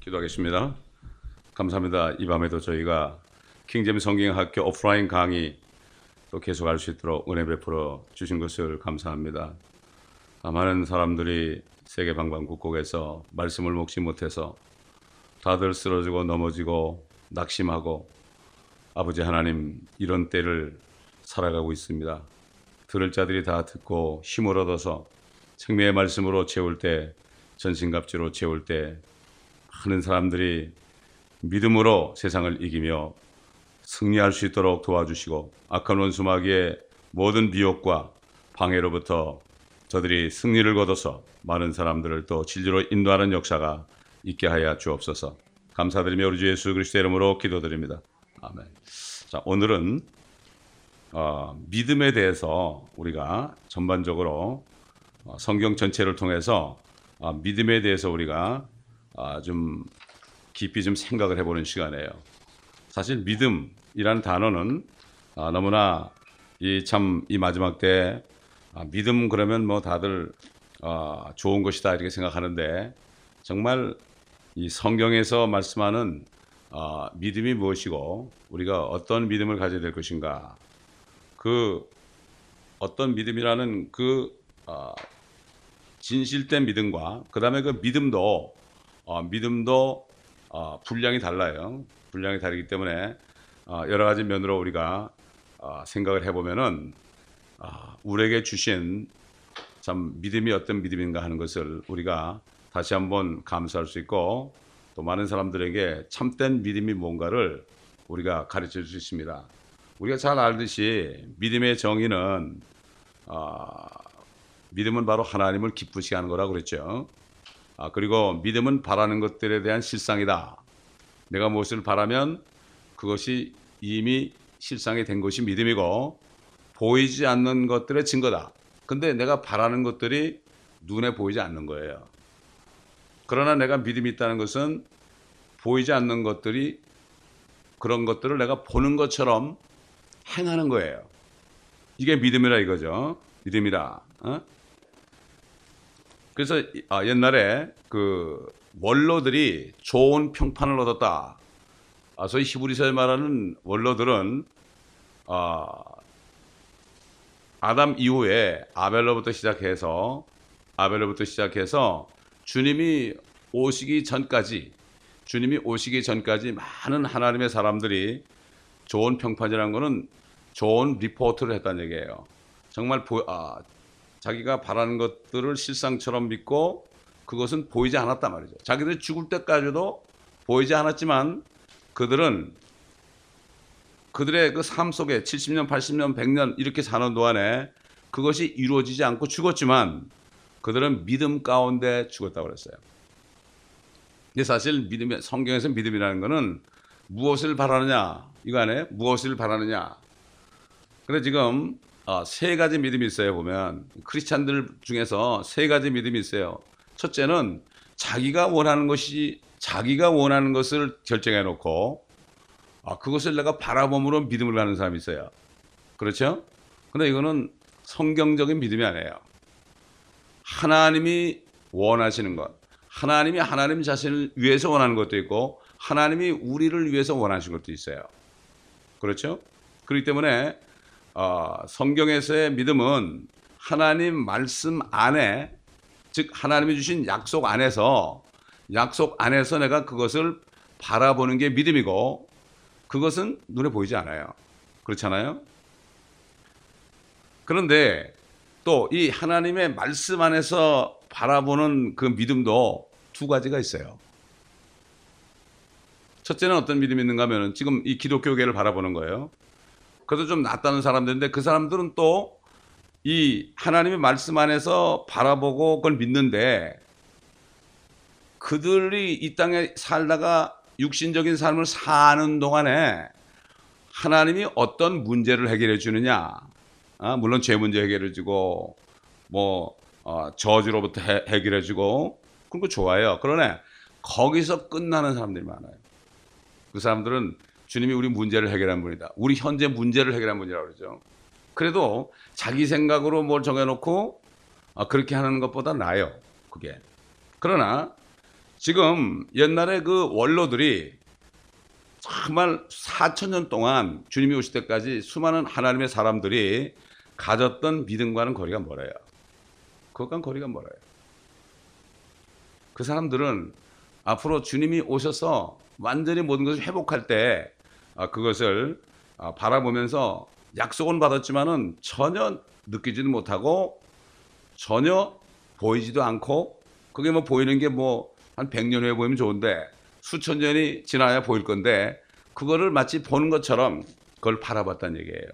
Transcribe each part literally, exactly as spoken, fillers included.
기도하겠습니다. 감사합니다. 이 밤에도 저희가 킹제임스 성경학교 오프라인 강의 또 계속할 수 있도록 은혜 베풀어 주신 것을 감사합니다. 많은 사람들이 세계 방방곡곡에서 말씀을 먹지 못해서 다들 쓰러지고 넘어지고 낙심하고 아버지 하나님 이런 때를 살아가고 있습니다. 들을 자들이 다 듣고 힘을 얻어서 생명의 말씀으로 채울 때, 전신갑주로 채울 때 많은 사람들이 믿음으로 세상을 이기며 승리할 수 있도록 도와주시고 악한 원수 마귀의 모든 미혹과 방해로부터 저들이 승리를 거둬서 많은 사람들을 또 진리로 인도하는 역사가 있게 하여 주옵소서. 감사드리며 우리 주 예수 그리스도의 이름으로 기도드립니다. 아멘. 자, 오늘은 어, 믿음에 대해서 우리가 전반적으로 어, 성경 전체를 통해서 어, 믿음에 대해서 우리가 어, 좀 깊이 좀 생각을 해보는 시간이에요. 사실 믿음이라는 단어는 어, 너무나 이 참 이 마지막 때 어, 믿음 그러면 뭐 다들 어, 좋은 것이다 이렇게 생각하는데 정말 이 성경에서 말씀하는 어, 믿음이 무엇이고 우리가 어떤 믿음을 가져야 될 것인가, 그 어떤 믿음이라는 그 어, 진실된 믿음과 그 다음에 그 믿음도 어, 믿음도 어, 분량이 달라요. 분량이 다르기 때문에 어, 여러 가지 면으로 우리가 어, 생각을 해보면은 어, 우리에게 주신 참 믿음이 어떤 믿음인가 하는 것을 우리가 다시 한번 감수할 수 있고 또 많은 사람들에게 참된 믿음이 뭔가를 우리가 가르쳐 줄 수 있습니다. 우리가 잘 알듯이 믿음의 정의는 어, 믿음은 바로 하나님을 기쁘시게 하는 거라고 그랬죠. 아, 그리고 믿음은 바라는 것들에 대한 실상이다. 내가 무엇을 바라면 그것이 이미 실상이 된 것이 믿음이고 보이지 않는 것들의 증거다. 근데 내가 바라는 것들이 눈에 보이지 않는 거예요. 그러나 내가 믿음이 있다는 것은 보이지 않는 것들이 그런 것들을 내가 보는 것처럼 행하는 거예요. 이게 믿음이라 이거죠. 믿음이라. 어? 그래서 아, 옛날에 그 원로들이 좋은 평판을 얻었다. 아, 소위 히브리서에 말하는 원로들은 아, 아담 이후에 아벨로부터 시작해서 아벨로부터 시작해서 주님이 오시기 전까지 주님이 오시기 전까지 많은 하나님의 사람들이 좋은 평판이라는 것은 좋은 리포트를 했다는 얘기예요. 정말 보, 아, 자기가 바라는 것들을 실상처럼 믿고 그것은 보이지 않았단 말이죠. 자기들이 죽을 때까지도 보이지 않았지만 그들은 그들의 그 삶 속에 칠십 년, 팔십 년, 백 년 이렇게 사는 동안에 그것이 이루어지지 않고 죽었지만 그들은 믿음 가운데 죽었다고 그랬어요. 근데 사실 믿음, 성경에서 믿음이라는 것은 무엇을 바라느냐 이거 안에 무엇을 바라느냐. 그래 지금 어, 세 가지 믿음이 있어요. 보면 크리스찬들 중에서 세 가지 믿음이 있어요. 첫째는 자기가 원하는 것이 자기가 원하는 것을 결정해 놓고 아, 그것을 내가 바라봄으로 믿음을 가는 사람이 있어요. 그렇죠? 근데 이거는 성경적인 믿음이 아니에요. 하나님이 원하시는 것, 하나님이 하나님 자신을 위해서 원하는 것도 있고 하나님이 우리를 위해서 원하시는 것도 있어요. 그렇죠? 그렇기 때문에 어, 성경에서의 믿음은 하나님 말씀 안에, 즉 하나님이 주신 약속 안에서 약속 안에서 내가 그것을 바라보는 게 믿음이고 그것은 눈에 보이지 않아요. 그렇잖아요? 그런데 또 이 하나님의 말씀 안에서 바라보는 그 믿음도 두 가지가 있어요. 첫째는 어떤 믿음이 있는가 하면 지금 이 기독교계를 바라보는 거예요. 그래도 좀 낫다는 사람들인데 그 사람들은 또 이 하나님의 말씀 안에서 바라보고 그걸 믿는데 그들이 이 땅에 살다가 육신적인 삶을 사는 동안에 하나님이 어떤 문제를 해결해 주느냐, 아, 물론 죄 문제 해결해 주고 뭐 어, 저주로부터 해, 해결해 주고 그런 거 좋아요. 그러나 거기서 끝나는 사람들이 많아요. 그 사람들은 주님이 우리 문제를 해결한 분이다. 우리 현재 문제를 해결한 분이라고 그러죠. 그래도 자기 생각으로 뭘 정해놓고 아, 그렇게 하는 것보다 나아요. 그게. 그러나 지금 옛날에 그 원로들이 정말 사천 년 동안 주님이 오실 때까지 수많은 하나님의 사람들이 가졌던 믿음과는 거리가 멀어요. 그것과는 거리가 멀어요. 그 사람들은 앞으로 주님이 오셔서 완전히 모든 것을 회복할 때 그것을 바라보면서 약속은 받았지만은 전혀 느끼지도 못하고 전혀 보이지도 않고, 그게 뭐 보이는 게 뭐 한 백 년 후에 보이면 좋은데 수천 년이 지나야 보일 건데 그거를 마치 보는 것처럼 그걸 바라봤다는 얘기예요.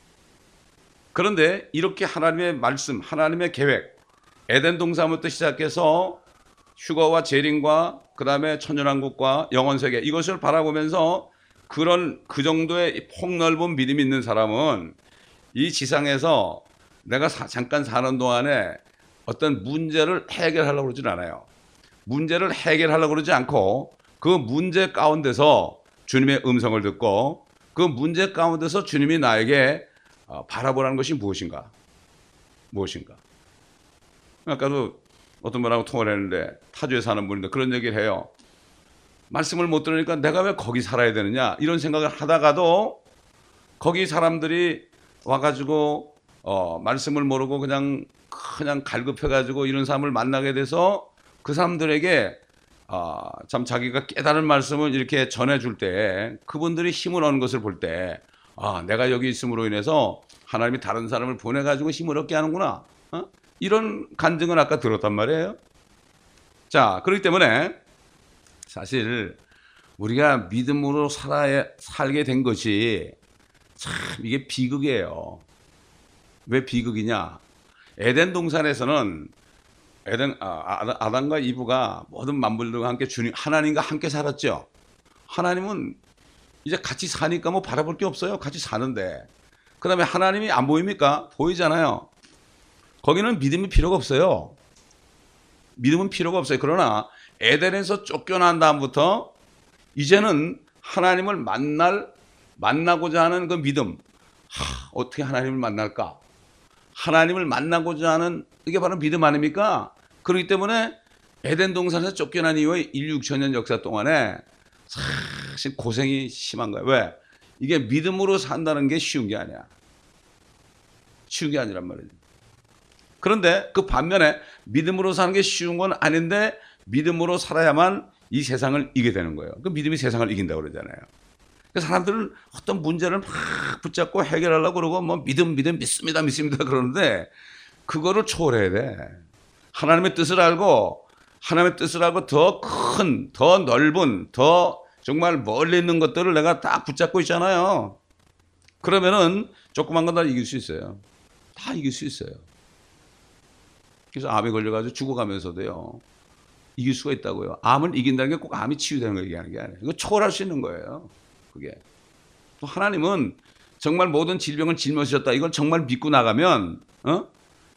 그런데 이렇게 하나님의 말씀, 하나님의 계획, 에덴 동산부터 시작해서 휴거와 재림과 그 다음에 천년왕국과 영원세계, 이것을 바라보면서 그런 그 정도의 폭넓은 믿음이 있는 사람은 이 지상에서 내가 사, 잠깐 사는 동안에 어떤 문제를 해결하려고 그러진 않아요. 문제를 해결하려고 그러지 않고 그 문제 가운데서 주님의 음성을 듣고 그 문제 가운데서 주님이 나에게 바라보라는 것이 무엇인가? 무엇인가? 아까도 어떤 분하고 통화를 했는데 타주에 사는 분인데 그런 얘기를 해요. 말씀을 못 들으니까 내가 왜 거기 살아야 되느냐 이런 생각을 하다가도 거기 사람들이 와가지고 어, 말씀을 모르고 그냥 그냥 갈급해가지고 이런 사람을 만나게 돼서 그 사람들에게 어, 참 자기가 깨달은 말씀을 이렇게 전해줄 때 그분들이 힘을 얻는 것을 볼 때 아, 내가 여기 있음으로 인해서 하나님이 다른 사람을 보내가지고 힘을 얻게 하는구나. 어? 이런 간증을 아까 들었단 말이에요. 자, 그렇기 때문에 사실 우리가 믿음으로 살아야, 살게 된 것이 참 이게 비극이에요. 왜 비극이냐? 에덴 동산에서는 에덴, 아, 아담과 이브가 모든 만물들과 함께 주님, 하나님과 함께 살았죠. 하나님은 이제 같이 사니까 뭐 바라볼 게 없어요. 같이 사는데. 그 다음에 하나님이 안 보입니까? 보이잖아요. 거기는 믿음이 필요가 없어요. 믿음은 필요가 없어요. 그러나 에덴에서 쫓겨난 다음부터 이제는 하나님을 만날, 만나고자 하는 그 믿음. 하, 어떻게 하나님을 만날까? 하나님을 만나고자 하는 이게 바로 믿음 아닙니까? 그렇기 때문에 에덴 동산에서 쫓겨난 이후에 천육천 년 역사 동안에 사실 고생이 심한 거예요. 왜? 이게 믿음으로 산다는 게 쉬운 게 아니야. 쉬운 게 아니란 말이죠. 그런데 그 반면에 믿음으로 사는 게 쉬운 건 아닌데 믿음으로 살아야만 이 세상을 이기게 되는 거예요. 그 믿음이 세상을 이긴다고 그러잖아요. 사람들은 어떤 문제를 막 붙잡고 해결하려고 그러고 뭐 믿음 믿음 믿습니다 믿습니다 그러는데 그거를 초월해야 돼. 하나님의 뜻을 알고 하나님의 뜻을 알고 더 큰, 더 넓은, 더 정말 멀리 있는 것들을 내가 딱 붙잡고 있잖아요. 그러면은 조그만 건 다 이길 수 있어요. 다 이길 수 있어요. 그래서 암에 걸려가지고 죽어가면서도요 이길 수가 있다고요. 암을 이긴다는 게 꼭 암이 치유되는 거 얘기하는 게 아니에요. 이거 초월할 수 있는 거예요. 그게. 또 하나님은 정말 모든 질병을 짊어지셨다. 이걸 정말 믿고 나가면 어?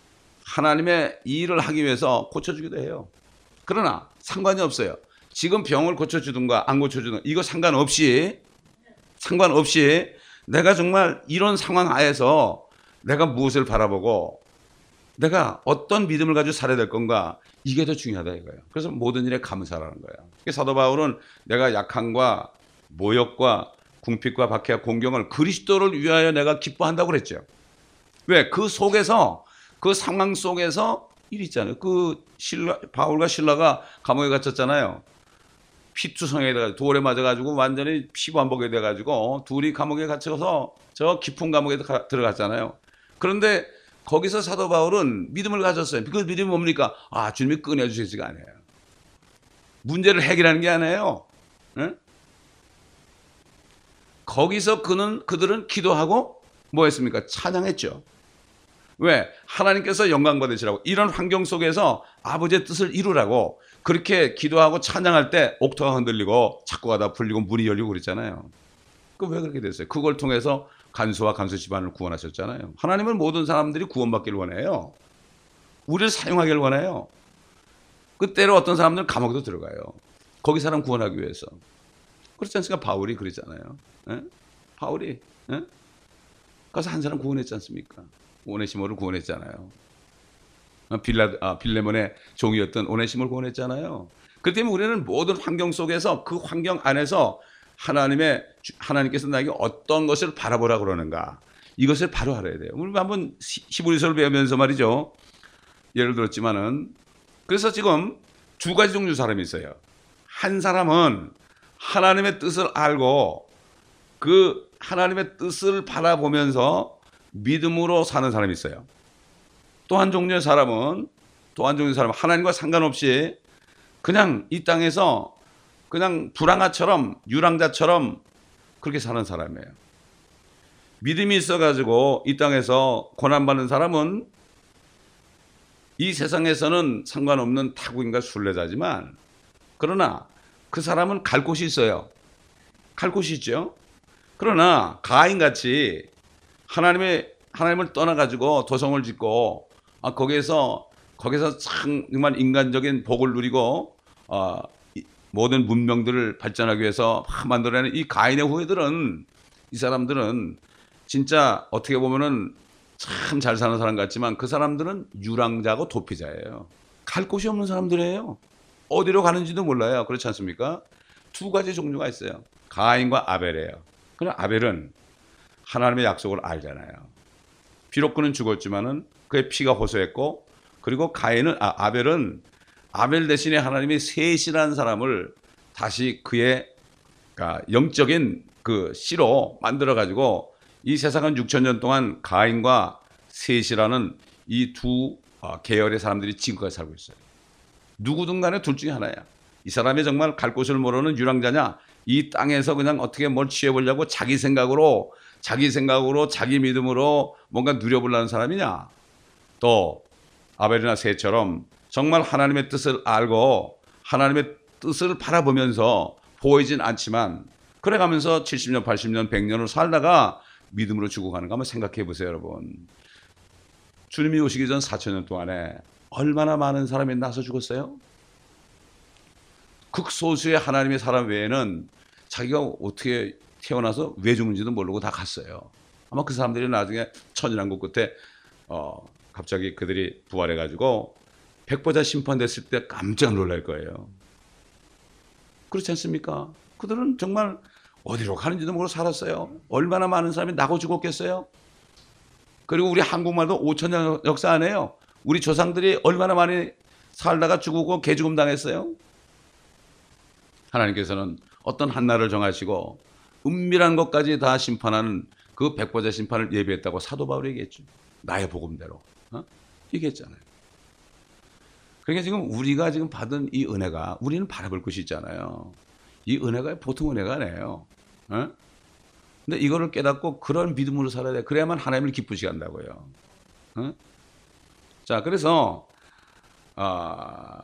하나님의 이 일을 하기 위해서 고쳐주기도 해요. 그러나 상관이 없어요. 지금 병을 고쳐주든가 안 고쳐주든가 이거 상관없이 상관없이 내가 정말 이런 상황 하에서 내가 무엇을 바라보고 내가 어떤 믿음을 가지고 살아야 될 건가 이게 더 중요하다 이거예요. 그래서 모든 일에 감사라는 거예요. 사도 바울은 내가 약함과 모욕과 궁핍과 박해와 공경을 그리스도를 위하여 내가 기뻐한다고 그랬죠. 왜? 그 속에서 그 상황 속에서 일 있잖아요. 그 신라, 바울과 신라가 감옥에 갇혔잖아요. 피투성에 돼가지고 돌에 맞아가지고 완전히 피부한복이 돼가지고 둘이 감옥에 갇혀서 저 깊은 감옥에 들어갔잖아요. 그런데 거기서 사도 바울은 믿음을 가졌어요. 그 믿음이 뭡니까? 아, 주님이 꺼내주시지가 않아요. 문제를 해결하는 게 아니에요. 네? 거기서 그는, 그들은 기도하고 뭐 했습니까? 찬양했죠. 왜? 하나님께서 영광 받으시라고. 이런 환경 속에서 아버지의 뜻을 이루라고 그렇게 기도하고 찬양할 때 옥토가 흔들리고 착고가 다 풀리고 문이 열리고 그랬잖아요. 그 왜 그렇게 됐어요? 그걸 통해서 간수와 간수 집안을 구원하셨잖아요. 하나님은 모든 사람들이 구원받기를 원해요. 우리를 사용하기를 원해요. 그때로 어떤 사람들은 감옥에도 들어가요. 거기 사람 구원하기 위해서. 그렇지 않습니까? 바울이 그러잖아요. 에? 바울이 에? 가서 한 사람 구원했지 않습니까? 오네시모를 구원했잖아요. 빌라, 아, 빌레몬의 종이었던 오네시모를 구원했잖아요. 그렇기 때문에 우리는 모든 환경 속에서 그 환경 안에서 하나님의 하나님께서 나에게 어떤 것을 바라보라 그러는가 이것을 바로 알아야 돼요. 우리 한번 히브리서를 배우면서 말이죠. 예를 들었지만은 그래서 지금 두 가지 종류 사람이 있어요. 한 사람은 하나님의 뜻을 알고 그 하나님의 뜻을 바라보면서 믿음으로 사는 사람이 있어요. 또 한 종류의 사람은 또 한 종류의 사람은 하나님과 상관없이 그냥 이 땅에서 그냥 불황아처럼 유랑자처럼 그렇게 사는 사람이에요. 믿음이 있어가지고 이 땅에서 고난받는 사람은 이 세상에서는 상관없는 타국인과 순례자지만 그러나 그 사람은 갈 곳이 있어요. 갈 곳이 있죠. 그러나 가인같이 하나님의 하나님을 떠나가지고 도성을 짓고 아, 거기에서 거기서 정말 인간적인 복을 누리고 어, 모든 문명들을 발전하기 위해서 만들어내는 이 가인의 후예들은 이 사람들은 진짜 어떻게 보면은 참 잘 사는 사람 같지만 그 사람들은 유랑자고 도피자예요. 갈 곳이 없는 사람들이에요. 어디로 가는지도 몰라요. 그렇지 않습니까? 두 가지 종류가 있어요. 가인과 아벨이에요. 그러나 아벨은 하나님의 약속을 알잖아요. 비록 그는 죽었지만은 그의 피가 호소했고 그리고 가인은 아, 아벨은 아벨 대신에 하나님이 셋이라는 사람을 다시 그의 그러니까 영적인 그 씨로 만들어 가지고 이 세상은 육천 년 동안 가인과 셋이라는 이 두 계열의 사람들이 지금까지 살고 있어요. 누구든 간에 둘 중에 하나야. 이 사람이 정말 갈 곳을 모르는 유랑자냐, 이 땅에서 그냥 어떻게 뭘 취해보려고 자기 생각으로 자기 생각으로 자기 믿음으로 뭔가 누려보려는 사람이냐, 또 아벨이나 셋처럼 정말 하나님의 뜻을 알고 하나님의 뜻을 바라보면서 보이진 않지만 그래가면서 칠십 년, 팔십 년, 백 년을 살다가 믿음으로 죽어가는 거 한번 생각해 보세요, 여러분. 주님이 오시기 전 사천 년 동안에 얼마나 많은 사람이 나서 죽었어요? 극소수의 하나님의 사람 외에는 자기가 어떻게 태어나서 왜 죽는지도 모르고 다 갔어요. 아마 그 사람들이 나중에 천연왕국 끝에 어, 갑자기 그들이 부활해가지고 백보자 심판됐을 때 깜짝 놀랄 거예요. 그렇지 않습니까? 그들은 정말 어디로 가는지도 모르고 살았어요. 얼마나 많은 사람이 나고 죽었겠어요? 그리고 우리 한국말도 오천 년 역사 안에요. 우리 조상들이 얼마나 많이 살다가 죽고 개죽음 당했어요. 하나님께서는 어떤 한 날을 정하시고 은밀한 것까지 다 심판하는 그 백보자 심판을 예비했다고 사도 바울이 얘기했죠. 나의 복음대로 어? 얘기했잖아요. 그러니까 지금 우리가 지금 받은 이 은혜가 우리는 바라볼 것이 있잖아요. 이 은혜가 보통 은혜가 아니에요. 어? 근데 이거를 깨닫고 그런 믿음으로 살아야 돼. 그래야만 하나님을 기쁘시게 한다고요. 어? 자, 그래서 아,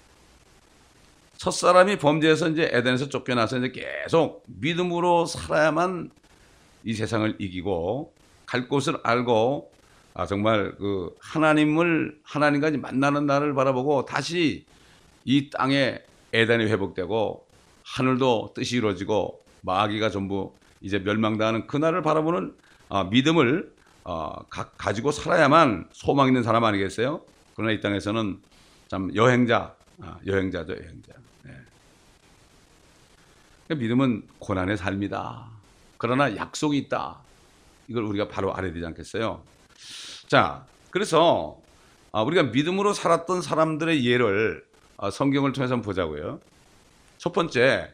첫사람이 범죄해서 이제 에덴에서 쫓겨나서 이제 계속 믿음으로 살아야만 이 세상을 이기고 갈 곳을 알고 아, 정말 그 하나님을 하나님과 만나는 날을 바라보고 다시 이 땅에 에덴이 회복되고 하늘도 뜻이 이루어지고 마귀가 전부 이제 멸망당하는 그날을 바라보는 아, 믿음을 어, 가, 가지고 살아야만 소망 있는 사람 아니겠어요? 그러나 이 땅에서는 참 여행자, 아, 여행자죠, 여행자. 네. 그러니까 믿음은 고난의 삶이다. 그러나 약속이 있다. 이걸 우리가 바로 알아야 되지 않겠어요? 자, 그래서 아, 우리가 믿음으로 살았던 사람들의 예를 아, 성경을 통해서 한번 보자고요. 첫 번째,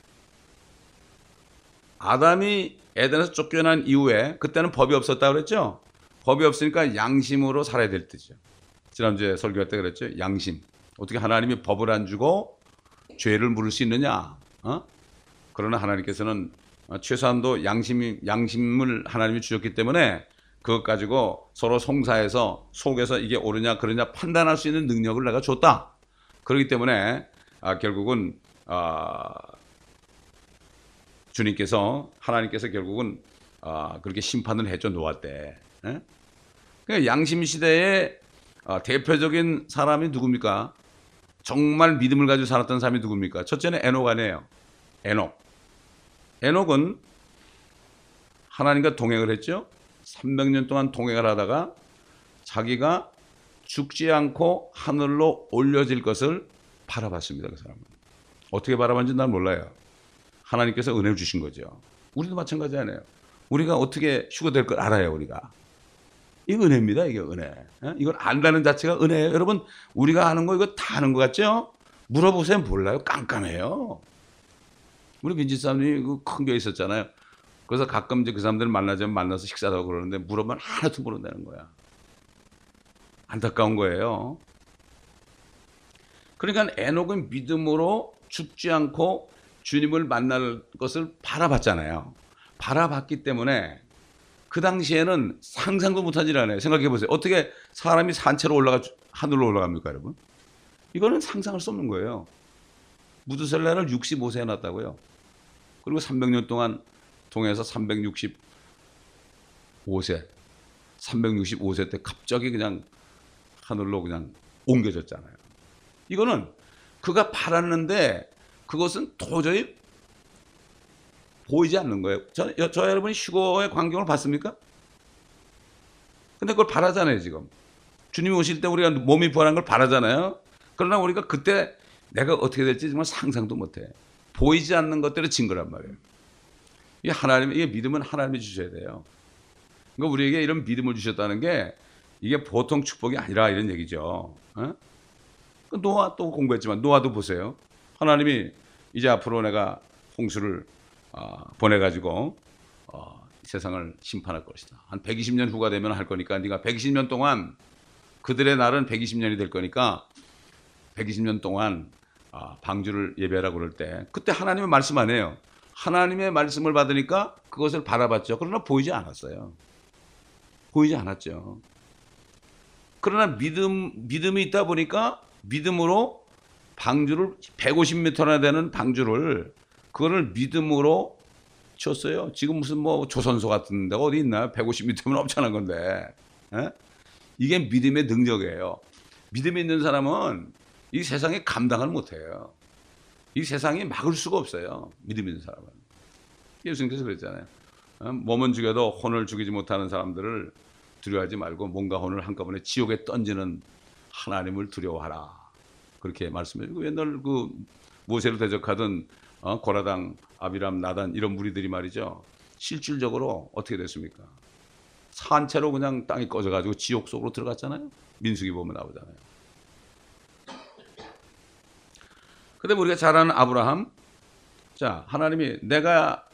아담이 에덴에서 쫓겨난 이후에 그때는 법이 없었다고 그랬죠. 법이 없으니까 양심으로 살아야 될 뜻이죠. 지난주에 설교할 때 그랬죠. 양심. 어떻게 하나님이 법을 안 주고 죄를 물을 수 있느냐. 어? 그러나 하나님께서는 최소한도 양심, 양심을 하나님이 주셨기 때문에 그것 가지고 서로 송사해서 속에서 이게 옳으냐 그러냐 판단할 수 있는 능력을 내가 줬다. 그렇기 때문에 아, 결국은 아, 주님께서 하나님께서 결국은 아, 그렇게 심판을 해줘 놓았대. 예? 그러니까 양심 시대의 아, 대표적인 사람이 누굽니까? 정말 믿음을 가지고 살았던 사람이 누굽니까? 첫째는 에녹 아니에요. 에녹. 에녹은 하나님과 동행을 했죠. 삼백 년 동안 동행을 하다가 자기가 죽지 않고 하늘로 올려질 것을 바라봤습니다. 그 사람은. 어떻게 바라봤는지 난 몰라요. 하나님께서 은혜를 주신 거죠. 우리도 마찬가지 아니에요. 우리가 어떻게 휴거될 걸 알아요. 우리가. 이거 은혜입니다. 이게 은혜. 이걸 안다는 자체가 은혜예요. 여러분 우리가 아는 거 이거 다 아는 것 같죠? 물어보세요. 몰라요. 깜깜해요. 우리 민지 사람이 그 큰 교회 있었잖아요. 그래서 가끔 이제 그 사람들 만나자면 만나서 식사도 하고 그러는데 물어보면 하나도 모른다는 거야. 안타까운 거예요. 그러니까 에녹은 믿음으로 죽지 않고 주님을 만날 것을 바라봤잖아요. 바라봤기 때문에 그 당시에는 상상도 못한 일 아니에요. 생각해 보세요. 어떻게 사람이 산채로 올라가 하늘로 올라갑니까, 여러분? 이거는 상상할 수 없는 거예요. 무드셀라를 육십오 세에 낳았다고요. 그리고 삼백 년 동안 동해에서 삼백육십오 세, 삼백육십오 세 때 갑자기 그냥 하늘로 그냥 옮겨졌잖아요. 이거는 그가 바랐는데 그것은 도저히 보이지 않는 거예요. 저, 저 여러분이 휴거의 광경을 봤습니까? 근데 그걸 바라잖아요, 지금. 주님이 오실 때 우리가 몸이 부활한 걸 바라잖아요. 그러나 우리가 그때 내가 어떻게 될지 정말 상상도 못해. 보이지 않는 것들을 진 거란 말이에요. 이게 하나님, 이게 믿음은 하나님이 주셔야 돼요. 그러니까 우리에게 이런 믿음을 주셨다는 게 이게 보통 축복이 아니라 이런 얘기죠. 어? 노아 또 공부했지만 노아도 보세요. 하나님이 이제 앞으로 내가 홍수를 어, 보내가지고 어, 세상을 심판할 것이다. 한 백이십 년 후가 되면 할 거니까 네가 백이십 년 동안 그들의 날은 백이십 년이 될 거니까 백이십 년 동안 어, 방주를 예배하라고 그럴 때 그때 하나님의 말씀 안 해요. 하나님의 말씀을 받으니까 그것을 바라봤죠. 그러나 보이지 않았어요. 보이지 않았죠. 그러나 믿음, 믿음이 있다 보니까 믿음으로 방주를 백오십 미터나 되는 방주를 그거를 믿음으로 쳤어요. 지금 무슨 뭐 조선소 같은 데가 어디 있나요? 백오십 미터면 엄청난 건데. 에? 이게 믿음의 능력이에요. 믿음이 있는 사람은 이 세상에 감당을 못해요. 이 세상이 막을 수가 없어요. 믿음 있는 사람은. 예수님께서 그랬잖아요. 어? 몸은 죽여도 혼을 죽이지 못하는 사람들을 두려워하지 말고 몸과 혼을 한꺼번에 지옥에 던지는 하나님을 두려워하라. 그렇게 말씀해주고 옛날 그 모세를 대적하던 어, 고라당, 아비람, 나단 이런 무리들이 말이죠. 실질적으로 어떻게 됐습니까? 산채로 그냥 땅이 꺼져가지고 지옥 속으로 들어갔잖아요. 민수기 보면 나오잖아요. 근데 우리가 잘 아는 아브라함. 자, 하나님이 내가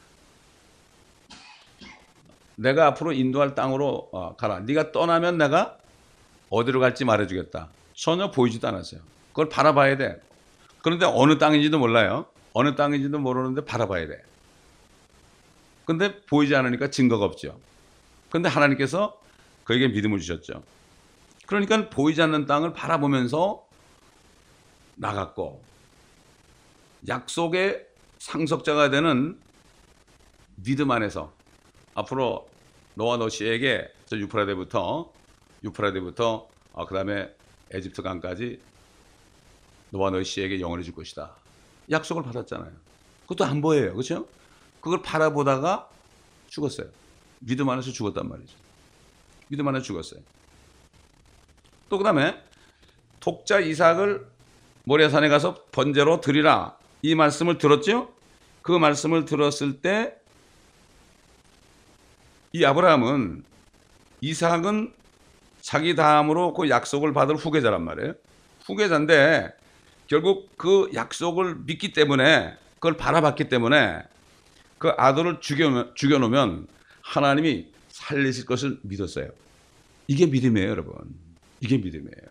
내가 앞으로 인도할 땅으로 어, 가라. 네가 떠나면 내가 어디로 갈지 말해주겠다. 전혀 보이지도 않았어요. 그걸 바라봐야 돼. 그런데 어느 땅인지도 몰라요. 어느 땅인지도 모르는데 바라봐야 돼. 근데 보이지 않으니까 증거가 없죠. 그런데 하나님께서 그에게 믿음을 주셨죠. 그러니까 보이지 않는 땅을 바라보면서 나갔고 약속의 상속자가 되는 믿음 안에서 앞으로 너와 너 씨에게 저 유프라데부터 유프라데부터 어, 그 다음에 에집트 강까지 너와 너희 씨에게 영원히 줄 것이다. 약속을 받았잖아요. 그것도 안 보여요. 그렇죠? 그걸 바라보다가 죽었어요. 믿음 안에서 죽었단 말이죠. 믿음 안에서 죽었어요. 또 그 다음에 독자 이삭을 모리아산에 가서 번제로 드리라. 이 말씀을 들었죠? 그 말씀을 들었을 때 이 아브라함은 이삭은 자기 다음으로 그 약속을 받을 후계자란 말이에요. 후계자인데 결국 그 약속을 믿기 때문에 그걸 바라봤기 때문에 그 아들을 죽여, 죽여놓으면 하나님이 살리실 것을 믿었어요. 이게 믿음이에요, 여러분. 이게 믿음이에요.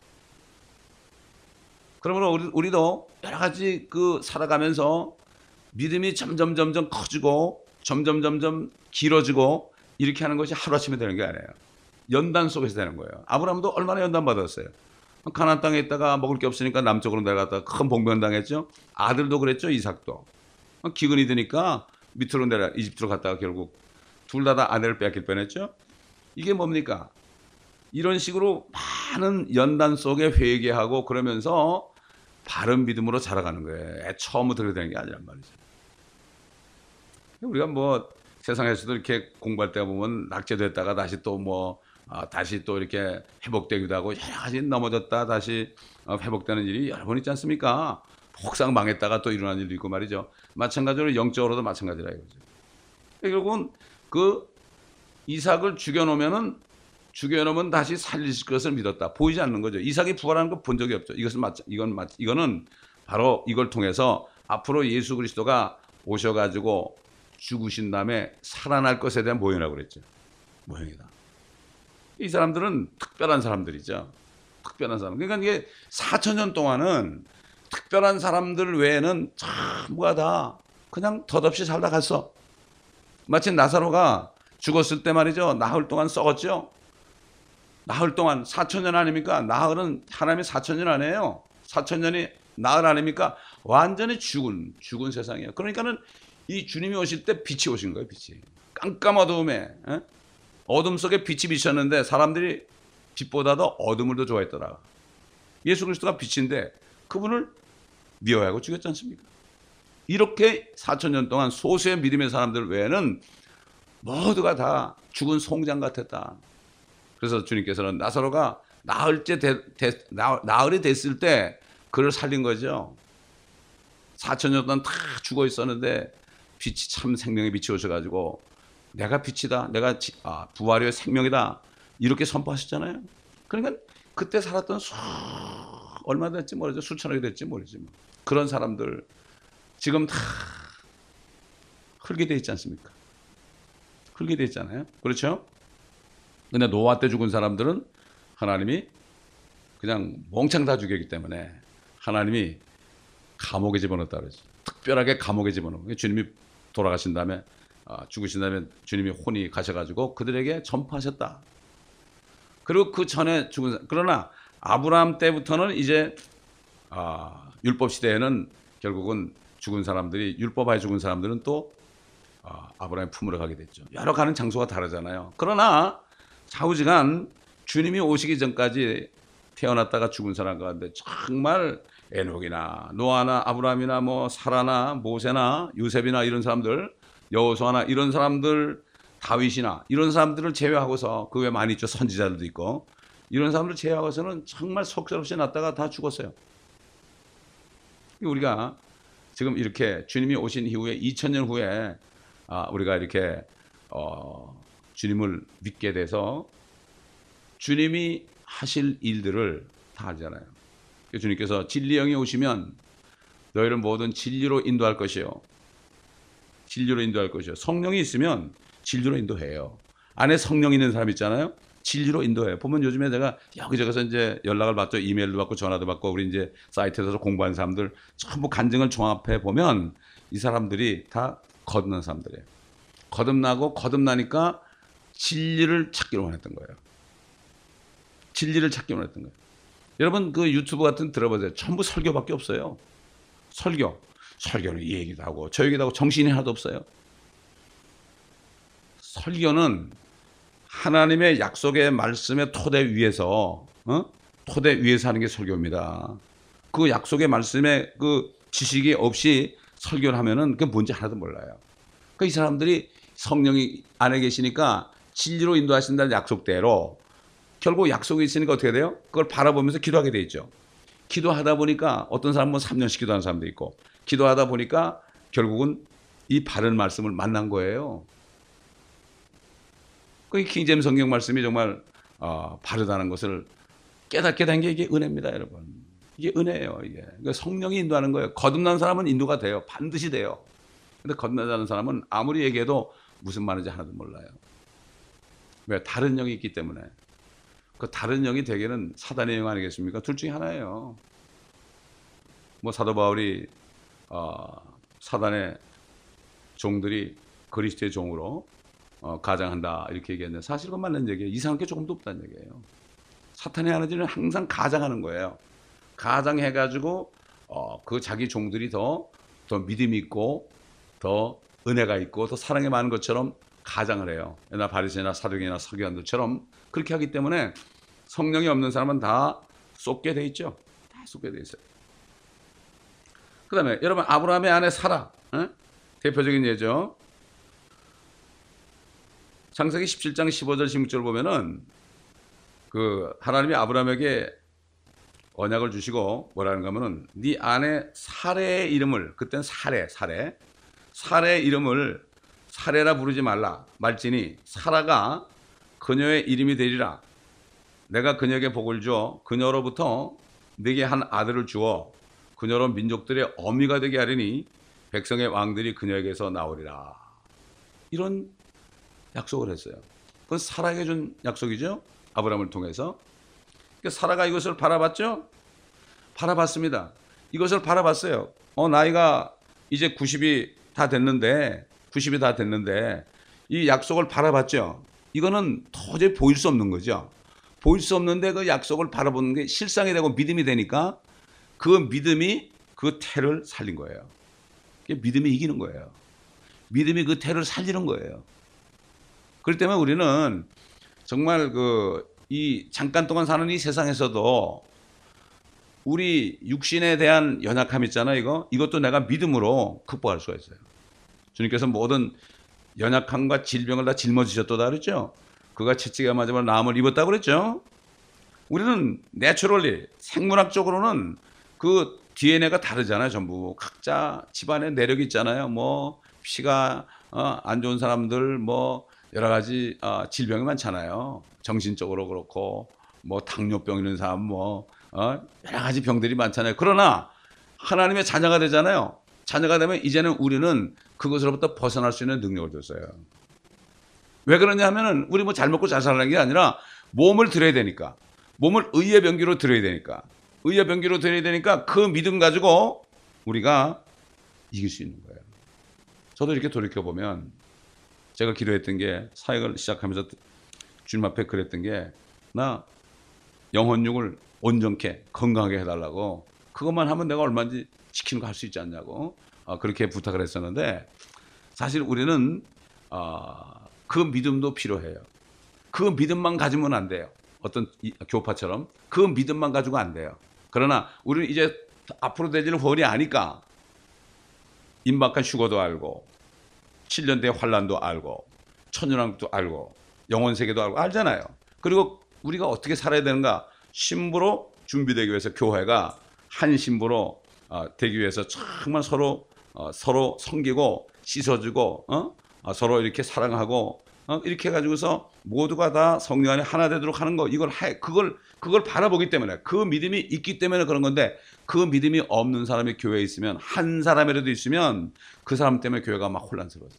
그러므로 우리, 우리도 여러 가지 그 살아가면서 믿음이 점점 점점 커지고 점점 점점 길어지고 이렇게 하는 것이 하루아침에 되는 게 아니에요. 연단 속에서 되는 거예요. 아브라함도 얼마나 연단 받았어요. 가나안 땅에 있다가 먹을 게 없으니까 남쪽으로 내려갔다가 큰 봉변 당했죠. 아들도 그랬죠. 이삭도. 기근이 드니까 밑으로 내려 이집트로 갔다가 결국 둘 다 다 아내를 뺏길 뻔했죠. 이게 뭡니까? 이런 식으로 많은 연단 속에 회개하고 그러면서 바른 믿음으로 자라가는 거예요. 처음부터 그렇게 되는 게 아니란 말이죠. 우리가 뭐 세상에서도 이렇게 공부할 때 보면 낙제됐다가 다시 또 뭐 아, 다시 또 이렇게 회복되기도 하고 여러 가지 넘어졌다 다시 어, 회복되는 일이 여러 번 있지 않습니까? 혹상 망했다가 또 일어난 일도 있고 말이죠. 마찬가지로 영적으로도 마찬가지라 이거죠. 결국은 그 이삭을 죽여놓으면은 죽여놓으면 다시 살리실 것을 믿었다. 보이지 않는 거죠. 이삭이 부활하는 거 본 적이 없죠. 이것은 맞, 이건 맞, 이거는 바로 이걸 통해서 앞으로 예수 그리스도가 오셔가지고 죽으신 다음에 살아날 것에 대한 모형이라고 그랬죠. 모형이다. 이 사람들은 특별한 사람들이죠. 특별한 사람. 그러니까 이게 사천 년 동안은 특별한 사람들 외에는 전부가 다 그냥 덧없이 살다 갔어. 마치 나사로가 죽었을 때 말이죠. 나흘 동안 썩었죠. 나흘 동안 사천 년 아닙니까? 나흘은 하나님의 사천 년 아니에요. 사천 년이 나흘 아닙니까? 완전히 죽은 죽은 세상이에요. 그러니까는 이 주님이 오실 때 빛이 오신 거예요. 빛이 깜깜 어두움에 에? 어둠 속에 빛이 비쳤는데 사람들이 빛보다도 어둠을 더 좋아했더라. 예수 그리스도가 빛인데 그분을 미워하고 죽였지 않습니까? 이렇게 사천 년 동안 소수의 믿음의 사람들 외에는 모두가 다 죽은 송장 같았다. 그래서 주님께서는 나사로가 나흘째 되, 되, 나, 나흘이 됐을 때 그를 살린 거죠. 사천 년 동안 다 죽어 있었는데 빛이 참 생명의 빛이 오셔가지고 내가 빛이다. 내가 지, 아, 부활의 생명이다. 이렇게 선포하셨잖아요. 그러니까 그때 살았던 수 얼마 됐지 모르죠. 수천억이 됐지 모르지 뭐. 그런 사람들 지금 다 흙이 돼 있지 않습니까? 흙이 돼 있잖아요. 그렇죠? 근데 노아 때 죽은 사람들은 하나님이 그냥 몽창 다 죽였기 때문에 하나님이 감옥에 집어넣었다 그러죠. 특별하게 감옥에 집어넣은. 주님이 돌아가신 다음에 아, 죽으신 다음에 주님이 혼이 가셔가지고 그들에게 전파하셨다. 그리고 그 전에 죽은 사람. 그러나 아브라함 때부터는 이제 아, 율법 시대에는 결국은 죽은 사람들이 율법하에 죽은 사람들은 또 아, 아브라함의 품으로 가게 됐죠. 여러 가는 장소가 다르잖아요. 그러나 좌우지간 주님이 오시기 전까지 태어났다가 죽은 사람 가운데 정말 에녹이나 노아나 아브라함이나 뭐 사라나 모세나 요셉이나 이런 사람들, 여호수아나 이런 사람들, 다윗이나 이런 사람들을 제외하고서 그 외에 많이 있죠. 선지자들도 있고 이런 사람들 제외하고서는 정말 속절없이 났다가 다 죽었어요. 우리가 지금 이렇게 주님이 오신 이후에 이천 년 후에 아, 우리가 이렇게 어, 주님을 믿게 돼서 주님이 하실 일들을 다 알잖아요. 주님께서 진리 영이 오시면 너희를 모든 진리로 인도할 것이요. 진리로 인도할 것이요. 성령이 있으면 진리로 인도해요. 안에 성령 있는 사람 있잖아요. 진리로 인도해요. 보면 요즘에 내가 여기저기서 이제 연락을 받죠. 이메일도 받고 전화도 받고 우리 이제 사이트에서 공부하는 사람들 전부 간증을 종합해 보면 이 사람들이 다 거듭난 사람들이에요. 거듭나고 거듭나니까 진리를 찾기로 원했던 거예요. 진리를 찾기로 원했던 거예요. 여러분 그 유튜브 같은 들어보세요. 전부 설교밖에 없어요. 설교. 설교는 이 얘기도 하고 저 얘기도 하고 정신이 하나도 없어요. 설교는 하나님의 약속의 말씀의 토대 위에서 어? 토대 위에서 하는 게 설교입니다. 그 약속의 말씀의 그 지식이 없이 설교를 하면은 그게 뭔지 하나도 몰라요. 그러니까 이 사람들이 성령이 안에 계시니까 진리로 인도하신다는 약속대로 결국 약속이 있으니까 어떻게 돼요? 그걸 바라보면서 기도하게 돼 있죠. 기도하다 보니까 어떤 사람은 삼 년씩 기도하는 사람도 있고 기도하다 보니까 결국은 이 바른 말씀을 만난 거예요. 그 킹제임스 성경 말씀이 정말 어, 바르다는 것을 깨닫게 된 게 이게 은혜입니다, 여러분. 이게 은혜예요, 이게. 그러니까 성령이 인도하는 거예요. 거듭난 사람은 인도가 돼요. 반드시 돼요. 근데 거듭나지 않은 사람은 아무리 얘기해도 무슨 말인지 하나도 몰라요. 왜? 다른 영이 있기 때문에. 그 다른 영이 대개는 사단의 영 아니겠습니까? 둘 중에 하나예요. 뭐 사도 바울이 어, 사단의 종들이 그리스도의 종으로 어, 가장한다 이렇게 얘기했는데 사실 그건 맞는 얘기예요. 이상한 게 조금도 없다는 얘기예요. 사탄의 하는 일은 항상 가장하는 거예요. 가장해가지고 어, 그 자기 종들이 더, 더 믿음이 있고 더 은혜가 있고 더 사랑이 많은 것처럼 가장을 해요. 옛날 바리새나 사두개나 서기관들처럼 그렇게 하기 때문에 성령이 없는 사람은 다 쏟게 돼 있죠. 다 쏟게 돼 있어요. 그 다음에 여러분 아브라함의 아내 사라 에? 대표적인 예죠. 창세기 십칠 장 십오 절 십육 절 보면은 그 하나님이 아브라함에게 언약을 주시고 뭐라는가 하면은 네 안에 사례의 이름을, 그때는 사례, 사례, 사례의 이름을 사례라 부르지 말라. 말지니 사라가 그녀의 이름이 되리라. 내가 그녀에게 복을 주어 그녀로부터 네게 한 아들을 주어 그녀로 민족들의 어미가 되게 하리니 백성의 왕들이 그녀에게서 나오리라. 이런 약속을 했어요. 그건 사라에게 준 약속이죠. 아브라함을 통해서. 그러니까 사라가 이것을 바라봤죠. 바라봤습니다. 이것을 바라봤어요. 어, 나이가 이제 구십이 다 됐는데 구십이 다 됐는데 이 약속을 바라봤죠. 이거는 도저히 보일 수 없는 거죠. 보일 수 없는데 그 약속을 바라보는 게 실상이 되고 믿음이 되니까 그 믿음이 그 태를 살린 거예요. 믿음이 이기는 거예요. 믿음이 그 태를 살리는 거예요. 그렇기 때문에 우리는 정말 그 이 잠깐 동안 사는 이 세상에서도 우리 육신에 대한 연약함 있잖아요. 이거 이것도 내가 믿음으로 극복할 수가 있어요. 주님께서 모든 연약함과 질병을 다 짊어지셨다 그랬죠. 그가 채찍에 맞으면 나음을 입었다고 그랬죠. 우리는 내추럴리 생물학적으로는 그 디엔에이가 다르잖아요. 전부 각자 집안에 내력이 있잖아요. 뭐 피가 어, 안 좋은 사람들 뭐 여러 가지 어, 질병이 많잖아요. 정신적으로 그렇고 뭐 당뇨병 있는 사람 뭐 어, 여러 가지 병들이 많잖아요. 그러나 하나님의 자녀가 되잖아요. 자녀가 되면 이제는 우리는 그것으로부터 벗어날 수 있는 능력을 줬어요. 왜 그러냐면은 우리 뭐 잘 먹고 잘 살라는 게 아니라 몸을 들여야 되니까, 몸을 의의 병기로 들여야 되니까, 의의 병기로 들여야 되니까 그 믿음 가지고 우리가 이길 수 있는 거예요. 저도 이렇게 돌이켜 보면 제가 기도했던 게, 사역을 시작하면서 주님 앞에 그랬던 게, 나 영혼육을 온전케 건강하게 해달라고, 그것만 하면 내가 얼마든지 지키는 거 할 수 있지 않냐고 어, 그렇게 부탁을 했었는데, 사실 우리는 어, 그 믿음도 필요해요. 그 믿음만 가지면 안 돼요. 어떤 이, 교파처럼 그 믿음만 가지고 안 돼요. 그러나 우리는 이제 앞으로 되지는 후원이 아니까 임박한 휴거도 알고 칠 년 뒤의 환란도 알고 천연왕국도 알고 영혼세계도 알고 알잖아요. 그리고 우리가 어떻게 살아야 되는가, 신부로 준비되기 위해서 교회가 한 신부로 어, 되기 위해서 정말 서로 어, 서로 섬기고 씻어주고 어? 어, 서로 이렇게 사랑하고 어? 이렇게 해가지고서 모두가 다 성령 안에 하나 되도록 하는 거, 이걸 해, 그걸 그걸 바라보기 때문에, 그 믿음이 있기 때문에 그런 건데, 그 믿음이 없는 사람이 교회에 있으면, 한 사람이라도 있으면 그 사람 때문에 교회가 막 혼란스러워져요.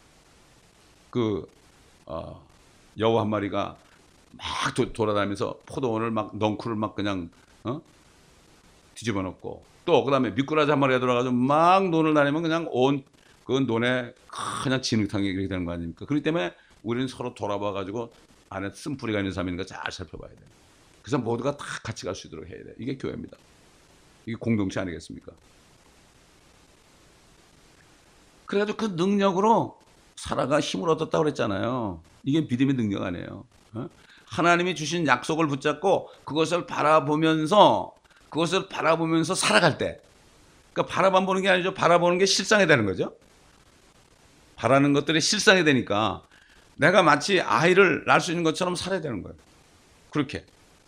그 어, 여우 한 마리가 막 도, 돌아다니면서 포도원을 막 넝쿨을 막 그냥 어? 뒤집어 놓고, 또 그다음에 미꾸라지 한 마리가 들어가서 막 논을 다니면 그냥 온 그 논에 그냥 진흙탕이 이렇게 되는 거 아닙니까? 그렇기 때문에 우리는 서로 돌아봐 가지고 안에 쓴뿌리가 있는 사람인가 잘 살펴봐야 돼요. 그래서 모두가 다 같이 갈 수 있도록 해야 돼요. 이게 교회입니다. 이게 공동체 아니겠습니까? 그래가지고 그 능력으로 사라가 힘을 얻었다고 그랬잖아요. 이게 믿음의 능력 아니에요. 어? 하나님이 주신 약속을 붙잡고 그것을 바라보면서 그것을 바라보면서 살아갈 때, 그러니까 바라만 보는 게 아니죠. 바라보는 게 실상이 되는 거죠. 바라는 것들이 실상이 되니까 내가 마치 아이를 낳을 수 있는 것처럼 살아야 되는 거예요. 그렇게.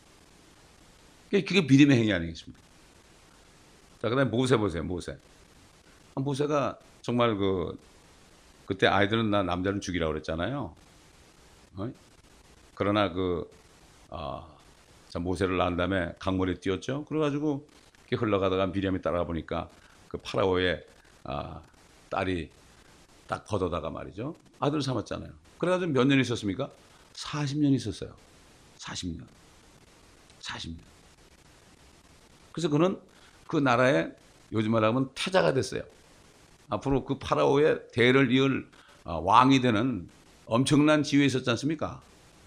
그게 믿음의 행위 아니겠습니까? 자, 그 다음에 모세 보세요. 모세. 모세가 정말 그 그때 아이들은 나 남자는 죽이라고 그랬잖아요. 어? 그러나 그 어, 자, 모세를 낳은 다음에 강물에 뛰었죠. 그래가지고 이렇게 흘러가다가 미리암이 따라가 보니까 그 파라오의 어, 딸이 딱 걷어다가 말이죠. 아들을 삼았잖아요. 그래가지고 몇 년 있었습니까? 사십 년 있었어요. 사십 년. 사십 년. 그래서 그는 그 나라의 요즘 말하면 태자가 됐어요. 앞으로 그 파라오의 대를 이을 어, 왕이 되는 엄청난 지위에 있었지 않습니까?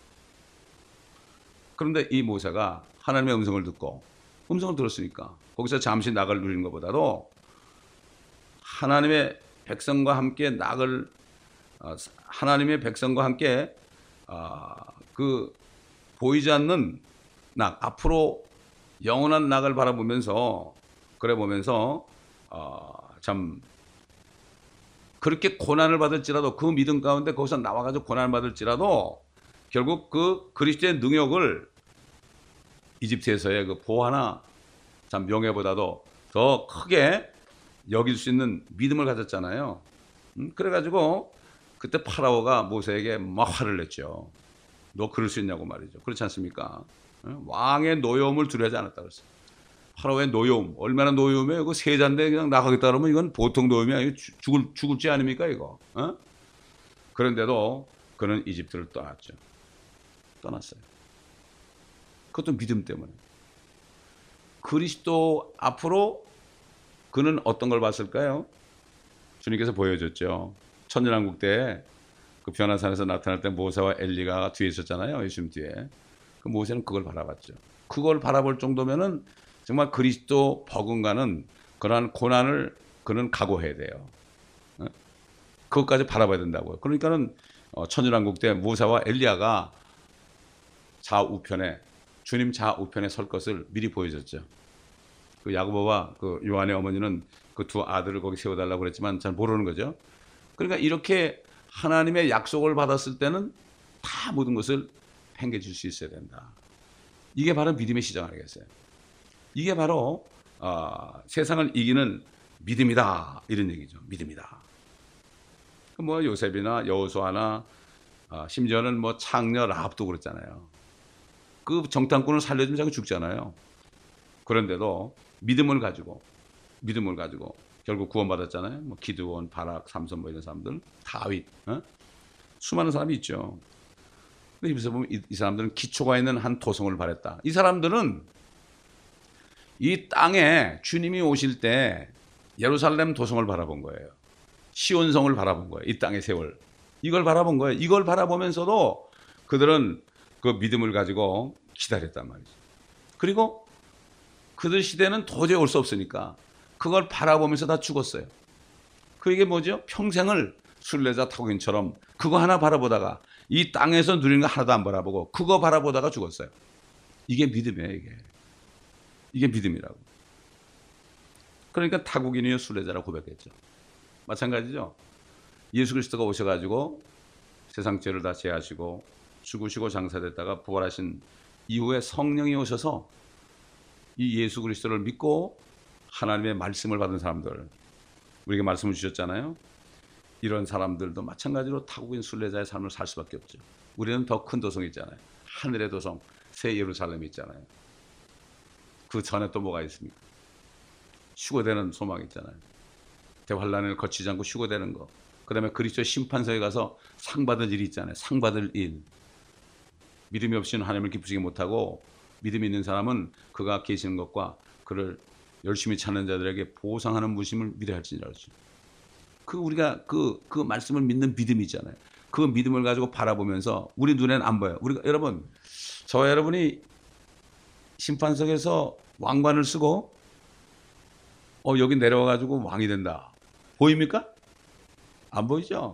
그런데 이 모세가 하나님의 음성을 듣고, 음성을 들었으니까 거기서 잠시 낙을 누리는 것보다도 하나님의 백성과 함께 낙을 어, 하나님의 백성과 함께 어, 그 보이지 않는 낙, 앞으로 영원한 낙을 바라보면서 그래 보면서 어, 참 그렇게 고난을 받을지라도, 그 믿음 가운데 거기서 나와가지고 고난을 받을지라도 결국 그 그리스도의 능력을 이집트에서의 그 보화나 참 명예보다도 더 크게 여길 수 있는 믿음을 가졌잖아요. 음, 그래가지고 그때 파라오가 모세에게 막 화를 냈죠. 너 그럴 수 있냐고 말이죠. 그렇지 않습니까? 어? 왕의 노여움을 두려워하지 않았다 그랬어요. 파라오의 노여움, 얼마나 노여움이에요. 그 세자인데 그냥 나가겠다 그러면 이건 보통 노여움이 아니고 죽을, 죽을지 아닙니까 이거. 어? 그런데도 그는 이집트를 떠났죠. 떠났어요. 그것도 믿음 때문에. 그리스도 앞으로 그는 어떤 걸 봤을까요? 주님께서 보여줬죠. 천년왕국 때 그 변화산에서 나타날 때 모세와 엘리가 뒤에 있었잖아요. 예수님 뒤에. 그 모세는 그걸 바라봤죠. 그걸 바라볼 정도면은 정말 그리스도 버금가는 그러한 고난을 그는 각오해야 돼요. 그것까지 바라봐야 된다고요. 그러니까는 천년왕국 때 모세와 엘리야가 좌우편에 주님 좌우편에 설 것을 미리 보여줬죠. 그 야고보와 그 요한의 어머니는 그 두 아들을 거기 세워달라고 그랬지만 잘 모르는 거죠. 그러니까 이렇게 하나님의 약속을 받았을 때는 다 모든 것을 행해줄 수 있어야 된다. 이게 바로 믿음의 시작 아니겠어요? 이게 바로 어, 세상을 이기는 믿음이다 이런 얘기죠. 믿음이다. 뭐 요셉이나 여호수아나 어, 심지어는 뭐 창녀 라합도 그랬잖아요. 그 정탐꾼을 살려주면 자꾸 죽잖아요. 그런데도 믿음을 가지고 믿음을 가지고 결국 구원받았잖아요. 뭐 기드온, 바락, 삼손 뭐 이런 사람들, 다윗, 어? 수많은 사람이 있죠. 근데 여기서 보면 이, 이 사람들은 기초가 있는 한 도성을 바랬다. 이 사람들은 이 땅에 주님이 오실 때 예루살렘 도성을 바라본 거예요. 시온성을 바라본 거예요. 이 땅의 세월. 이걸 바라본 거예요. 이걸 바라보면서도 그들은 그 믿음을 가지고 기다렸단 말이죠. 그리고 그들 시대는 도저히 올 수 없으니까 그걸 바라보면서 다 죽었어요. 그게 뭐죠? 평생을 순례자 타국인처럼 그거 하나 바라보다가 이 땅에서 누리는 거 하나도 안 바라보고 그거 바라보다가 죽었어요. 이게 믿음이에요. 이게. 이게 믿음이라고. 그러니까 타국인이요 순례자라고 고백했죠. 마찬가지죠. 예수 그리스도가 오셔가지고 세상 죄를 다 제하시고 죽으시고 장사됐다가 부활하신 이후에 성령이 오셔서 이 예수 그리스도를 믿고 하나님의 말씀을 받은 사람들, 우리에게 말씀을 주셨잖아요. 이런 사람들도 마찬가지로 타국인 순례자의 삶을 살 수밖에 없죠. 우리는 더 큰 도성이 있잖아요. 하늘의 도성, 새 예루살렘이 있잖아요. 그 전에 또 뭐가 있습니까? 휴거되는 소망이 있잖아요. 대환란을 거치지 않고 휴거되는 거. 그 다음에 그리스도 심판서에 가서 상 받을 일이 있잖아요. 상 받을 일. 믿음이 없이는 하나님을 기쁘시게 못하고 믿음이 있는 사람은 그가 계시는 것과 그를 열심히 찾는 자들에게 보상하는 무심을 믿어야 할지니라. 그 우리가 그, 그 말씀을 믿는 믿음이잖아요. 그 믿음을 가지고 바라보면서 우리 눈에는 안 보여요. 우리가 여러분, 저와 여러분이 심판석에서 왕관을 쓰고 어 여기 내려와가지고 왕이 된다. 보입니까? 안 보이죠?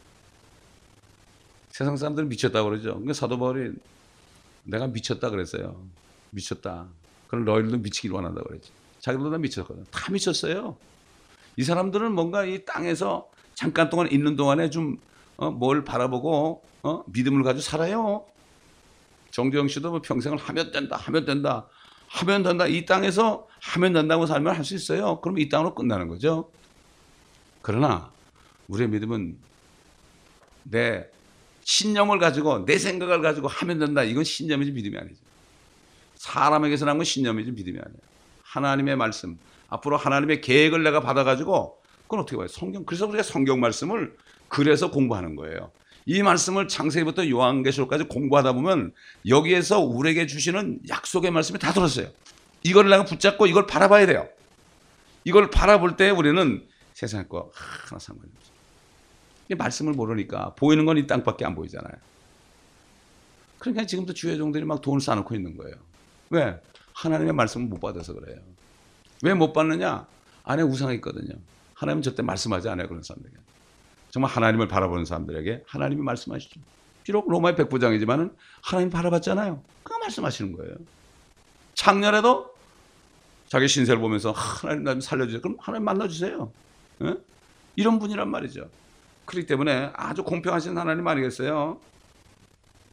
세상 사람들은 미쳤다고 그러죠. 그러니까 사도 바울이 내가 미쳤다 그랬어요. 미쳤다. 그럼 너희들도 미치길 원한다 그랬지. 자기들도 다 미쳤거든. 다 미쳤어요. 이 사람들은 뭔가 이 땅에서 잠깐 동안 있는 동안에 좀 뭘 어, 바라보고 어? 믿음을 가지고 살아요. 정재영 씨도 뭐 평생을 하면 된다, 하면 된다, 하면 된다. 이 땅에서 하면 된다고 살면 할 수 있어요. 그럼 이 땅으로 끝나는 거죠. 그러나 우리의 믿음은 내 신념을 가지고 내 생각을 가지고 하면 된다. 이건 신념이지 믿음이 아니죠. 사람에게서 난 건 신념이지 믿음이 아니에요. 하나님의 말씀, 앞으로 하나님의 계획을 내가 받아가지고 그건 어떻게 봐요? 성경. 그래서 우리가 성경 말씀을 그래서 공부하는 거예요. 이 말씀을 창세기부터 요한계시록까지 공부하다 보면 여기에서 우리에게 주시는 약속의 말씀이 다 들었어요. 이걸 내가 붙잡고 이걸 바라봐야 돼요. 이걸 바라볼 때 우리는 세상의 거 하나 상관이 없어요. 이 말씀을 모르니까 보이는 건 이 땅밖에 안 보이잖아요. 그러니까 지금도 주의 종들이 막 돈을 쌓아놓고 있는 거예요. 왜? 하나님의 말씀을 못 받아서 그래요. 왜 못 받느냐? 안에 우상이 있거든요. 하나님은 절대 말씀하지 않아요. 그런 사람들에게. 정말 하나님을 바라보는 사람들에게 하나님이 말씀하시죠. 비록 로마의 백부장이지만 하나님 바라봤잖아요. 그거 말씀하시는 거예요. 창녀라도 자기 신세를 보면서 하나님 나 살려주세요. 그럼 하나님 만나주세요. 에? 이런 분이란 말이죠. 그렇기 때문에 아주 공평하신 하나님 아니겠어요?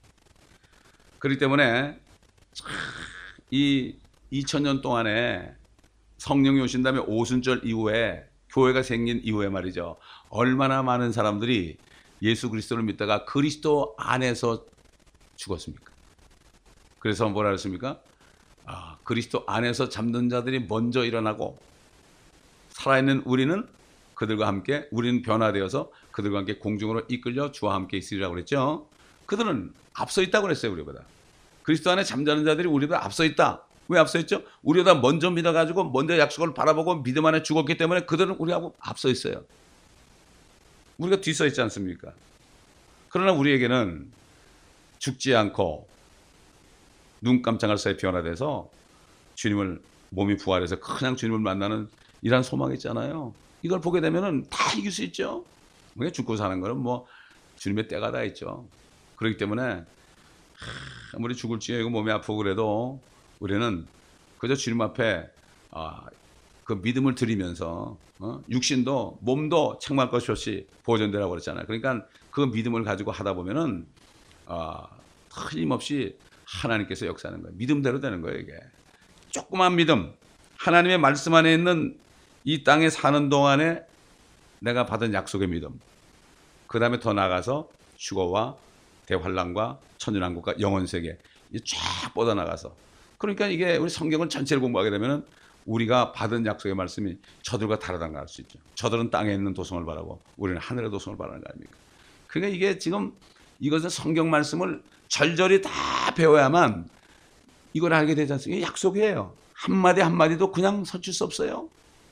그렇기 때문에 이 이천 년 동안에 성령이 오신 다음에 오순절 이후에 교회가 생긴 이후에 말이죠. 얼마나 많은 사람들이 예수 그리스도를 믿다가 그리스도 안에서 죽었습니까? 그래서 뭐라 했습니까? 아, 그리스도 안에서 잠든 자들이 먼저 일어나고 살아있는 우리는 그들과 함께 우리는 변화되어서 그들과 함께 공중으로 이끌려 주와 함께 있으리라고 그랬죠. 그들은 앞서 있다고 그랬어요. 우리보다. 그리스도 안에 잠자는 자들이 우리보다 앞서 있다. 왜 앞서 있죠? 우리보다 먼저 믿어가지고 먼저 약속을 바라보고 믿음 안에 죽었기 때문에 그들은 우리하고 앞서 있어요. 우리가 뒤서 있지 않습니까? 그러나 우리에게는 죽지 않고 눈 깜짝할 사이 변화돼서 주님을 몸이 부활해서 그냥 주님을 만나는 이런 소망이 있잖아요. 이걸 보게 되면은 다 이길 수 있죠. 우리가 죽고 사는 거는 뭐 주님의 때가 다 있죠. 그렇기 때문에 아무리 죽을지어고 몸이 아프고 그래도 우리는 그저 주님 앞에 아, 그 믿음을 드리면서 어? 육신도 몸도 책망할 것이 없이 보존되라고 그랬잖아요. 그러니까 그 믿음을 가지고 하다 보면은 아, 틀림없이 하나님께서 역사하는 거예요. 믿음대로 되는 거예요. 이게 조그만 믿음, 하나님의 말씀 안에 있는 이 땅에 사는 동안에 내가 받은 약속의 믿음, 그 다음에 더 나아가서 휴거와 대환란과 천연왕국과 영원세계 쫙 뻗어나가서, 그러니까 이게 우리 성경을 전체를 공부하게 되면 우리가 받은 약속의 말씀이 저들과 다르다는 걸 알 수 있죠. 저들은 땅에 있는 도성을 바라고 우리는 하늘의 도성을 바라는 거 아닙니까? 그러니까 이게 지금 이것은 성경 말씀을 절절히 다 배워야만 이걸 알게 되지 않습니까? 이게 약속이에요. 한마디 한마디도 그냥 설칠 수 없어요.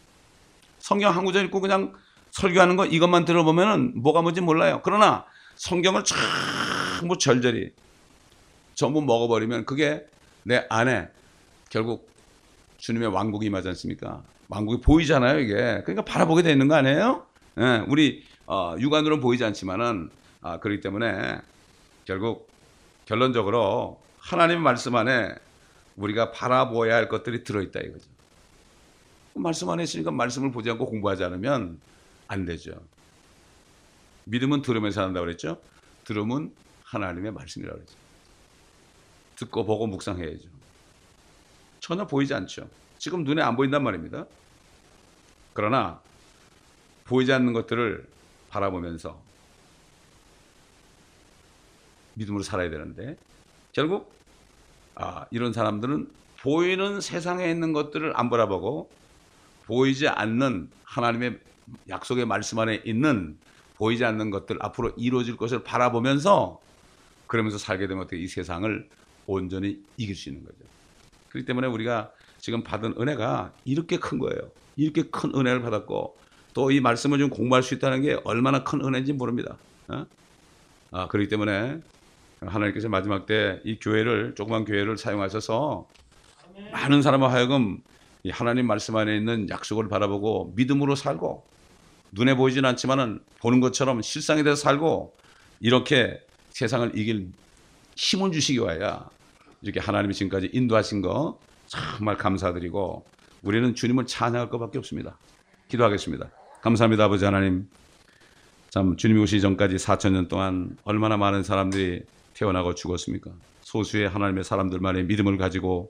성경 한 구절 읽고 그냥 설교하는 거 이것만 들어보면 뭐가 뭔지 몰라요. 그러나 성경을 전부 절절히 전부 먹어버리면 그게 내 안에 결국 주님의 왕국이 임하지 않습니까? 왕국이 보이잖아요, 이게. 그러니까 바라보게 되는 거 아니에요? 예, 우리 어, 육안으로는 보이지 않지만은 아, 그렇기 때문에 결국 결론적으로 하나님의 말씀 안에 우리가 바라보아야 할 것들이 들어있다 이거죠. 말씀 안에 있으니까 말씀을 보지 않고 공부하지 않으면 안 되죠. 믿음은 들으면서 산다고 그랬죠. 들음은 하나님의 말씀이라고 그랬죠. 듣고 보고 묵상해야죠. 전혀 보이지 않죠. 지금 눈에 안 보인단 말입니다. 그러나 보이지 않는 것들을 바라보면서 믿음으로 살아야 되는데 결국 아, 이런 사람들은 보이는 세상에 있는 것들을 안 바라보고 보이지 않는 하나님의 약속의 말씀 안에 있는 보이지 않는 것들 앞으로 이루어질 것을 바라보면서 그러면서 살게 되면 어떻게 이 세상을 온전히 이길 수 있는 거죠. 그렇기 때문에 우리가 지금 받은 은혜가 이렇게 큰 거예요. 이렇게 큰 은혜를 받았고 또 이 말씀을 좀 공부할 수 있다는 게 얼마나 큰 은혜인지 모릅니다. 어? 아, 그렇기 때문에 하나님께서 마지막 때 이 교회를 조그만 교회를 사용하셔서 많은 사람을 하여금 이 하나님 말씀 안에 있는 약속을 바라보고 믿음으로 살고 눈에 보이지는 않지만은 보는 것처럼 실상에 대해서 살고 이렇게 세상을 이길 힘을 주시기 위하여 이렇게 하나님이 지금까지 인도하신 거 정말 감사드리고 우리는 주님을 찬양할 것밖에 없습니다. 기도하겠습니다. 감사합니다. 아버지 하나님, 참 주님이 오시기 전까지 사천 년 동안 얼마나 많은 사람들이 태어나고 죽었습니까? 소수의 하나님의 사람들만의 믿음을 가지고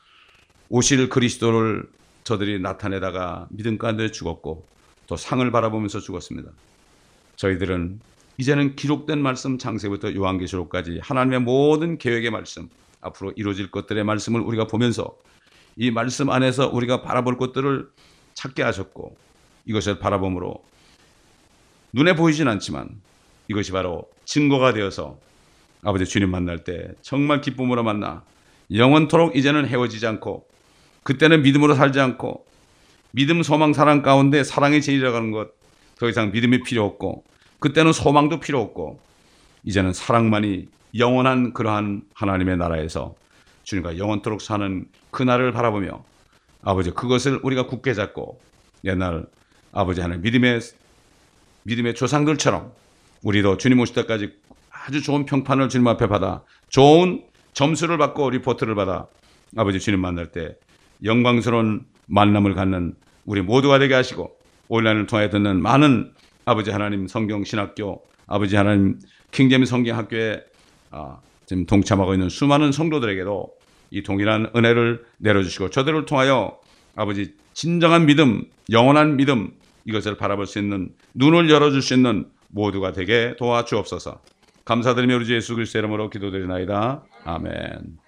오실 그리스도를 저들이 나타내다가 믿음 가운데 죽었고 또 상을 바라보면서 죽었습니다. 저희들은 이제는 기록된 말씀 창세부터 요한계시록까지 하나님의 모든 계획의 말씀, 앞으로 이루어질 것들의 말씀을 우리가 보면서 이 말씀 안에서 우리가 바라볼 것들을 찾게 하셨고 이것을 바라봄으로 눈에 보이진 않지만 이것이 바로 증거가 되어서 아버지 주님 만날 때 정말 기쁨으로 만나 영원토록 이제는 헤어지지 않고 그때는 믿음으로 살지 않고 믿음, 소망, 사랑 가운데 사랑의 제일이라고 하는 것 더 이상 믿음이 필요 없고 그때는 소망도 필요 없고 이제는 사랑만이 영원한 그러한 하나님의 나라에서 주님과 영원토록 사는 그날을 바라보며 아버지 그것을 우리가 굳게 잡고 옛날 아버지 하나님 믿음의 믿음의 조상들처럼 우리도 주님 오실 때까지 아주 좋은 평판을 주님 앞에 받아 좋은 점수를 받고 리포트를 받아 아버지 주님 만날 때 영광스러운 만남을 갖는 우리 모두가 되게 하시고 온라인을 통해 듣는 많은 아버지 하나님 성경 신학교 아버지 하나님 킹제임스 성경학교에 아, 지금 동참하고 있는 수많은 성도들에게도 이 동일한 은혜를 내려주시고 저들을 통하여 아버지 진정한 믿음, 영원한 믿음, 이것을 바라볼 수 있는 눈을 열어줄 수 있는 모두가 되게 도와주옵소서. 감사드리며 우리 주 예수 그리스도의 이름으로 기도드리나이다. 아멘.